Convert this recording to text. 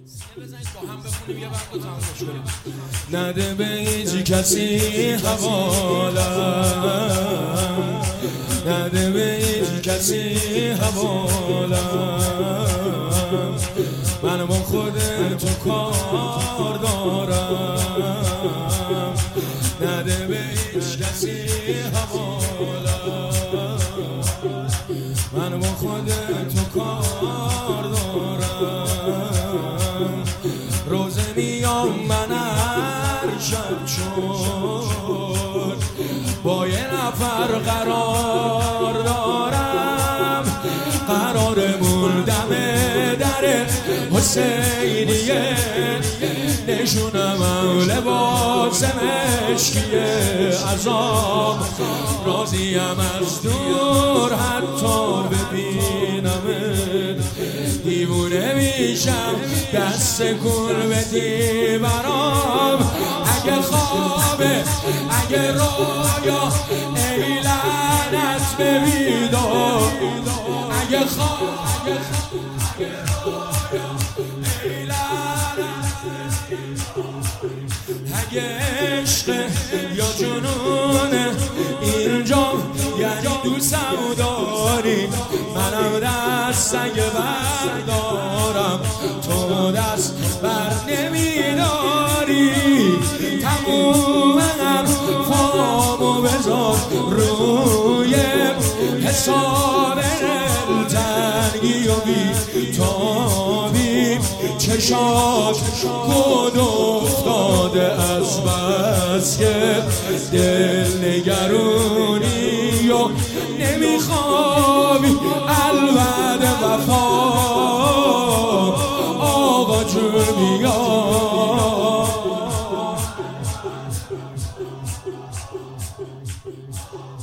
نده به هیچ کسی حوالم، نده به هیچ کسی حوالم، من با خودت کار دارم. نده به هیچ کسی حوالم، من با خودت کار دارم. روز میام من هر شب چون با یه نفر قرار دارم، قرارمون دم در حسینیه، نشونم لباس مشکیه، عذاب راضیم از دور حتی ببینمت، دیوونه میشم دست کن بدی برام. اگه خوابه اگه رویا ای لعنت به بیدار، اگه خواب اگه رویا ای لعنت، اگه عشق یا جنونه اینجا یعنی دوستم داری، منم دست اگه بردارم تو دست بر نمیداری. تموم حرفامو بذار روی حساب دلتنگی و بی‌تابی، چشات کد افتاده از بس که دل نگرونی و نمیخوابی. الوعد وفا آقا جون بیا.